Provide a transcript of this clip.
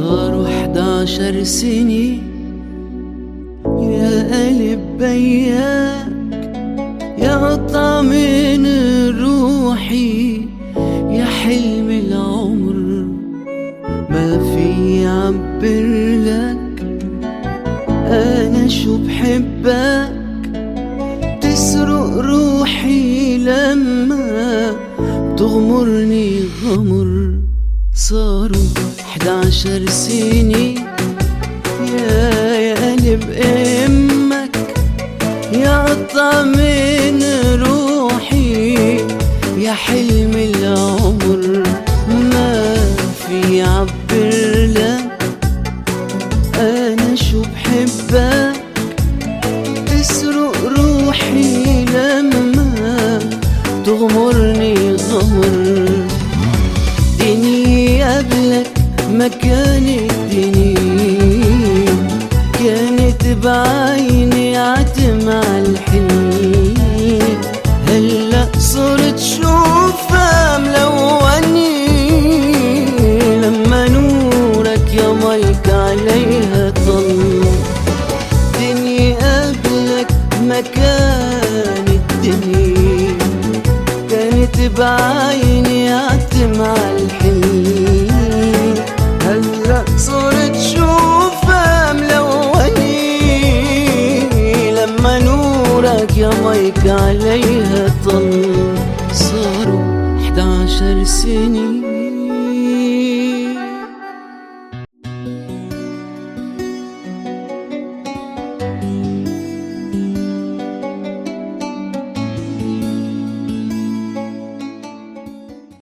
صاروا 11 سنة يا قلب بياك، يا قطعة من روحي، يا حلم العمر ما في يعبر لك أنا شو بحبك. تسرق روحي لما تغمرني غمر. صاروا 11 سنة يا قلب امك، يا قطعة من روحي، يا حلم العمر ما في يعبر لك أنا شو بحبك. تسرق روحي لما تغمرني غمر. دنيا قبلك ما كانت دنيا، كانت بعيني عتمة الحلم. هلأ صرت شوفها ملوني لما نورك يا ميك عليها طل. دنيا قبلك ما كانت دنيا، كانت بعيني عتمة الحلم. هلأ صرت شوفها ملوني لما نورك يا ميك عليها طل. صاروا 11 سنة